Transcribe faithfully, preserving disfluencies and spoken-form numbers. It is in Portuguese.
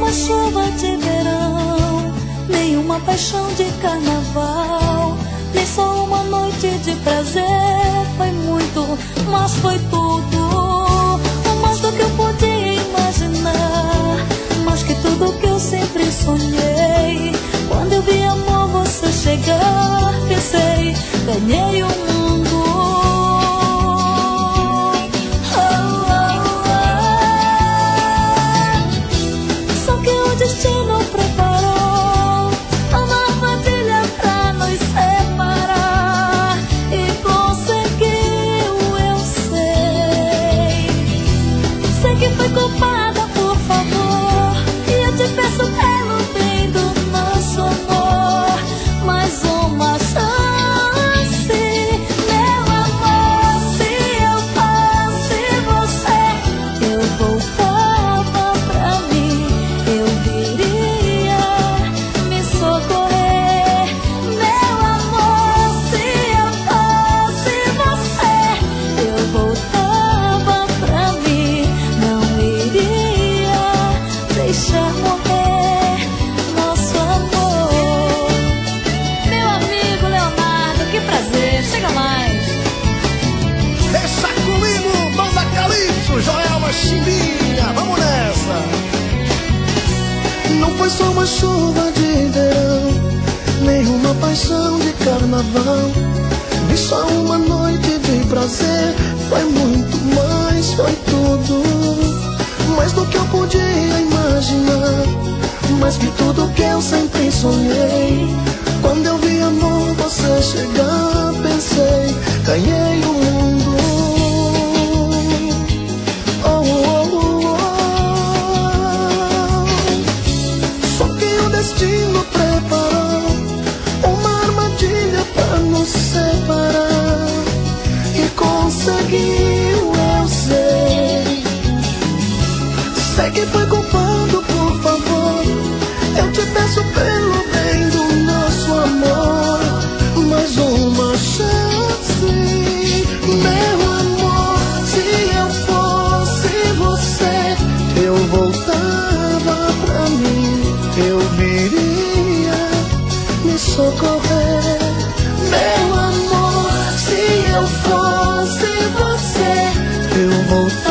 uma chuva de verão, nem uma paixão de carnaval, nem só uma noite de prazer. Foi muito, mas foi tudo, mais do que eu podia imaginar, mais que tudo que eu sempre sonhei. Quando eu vi amor você chegar, pensei, ganhei o mundo. Oh, oh, oh. Só que o destino preparou uma armadilha pra nos separar, e conseguiu, eu sei. Sei que foi culpada, por favor, e eu te peço pelo bem do nosso amor, mais uma chance, meu amor. Se eu fosse você, eu voltava pra mim, eu viria me socorrer, meu amor. Se eu fosse você, eu voltava pra mim, não iria deixar morrer nosso amor. Meu amigo Leonardo, que prazer, chega mais. Deixa comigo, banda Calypso, Joelma, Chimbinha, vamos nessa. Não foi só uma chuva de verão, nem uma paixão de carnaval, nem só uma noite de prazer. Foi muito mais, foi tudo, mais do que eu podia imaginar, mais que tudo que eu sempre sonhei. Quando eu vi amor você chegar, pensei, ganhei o mundo. Oh, oh, oh, oh. Só que o destino preparou uma armadilha pra nos separar, e conseguiu, eu sei. Sei que foi culpado, por favor, eu te peço pelo bem do nosso amor, mais uma chance, meu amor. Se eu fosse você, eu voltava pra mim, eu viria me socorrer, meu amor. Se eu fosse você, eu voltava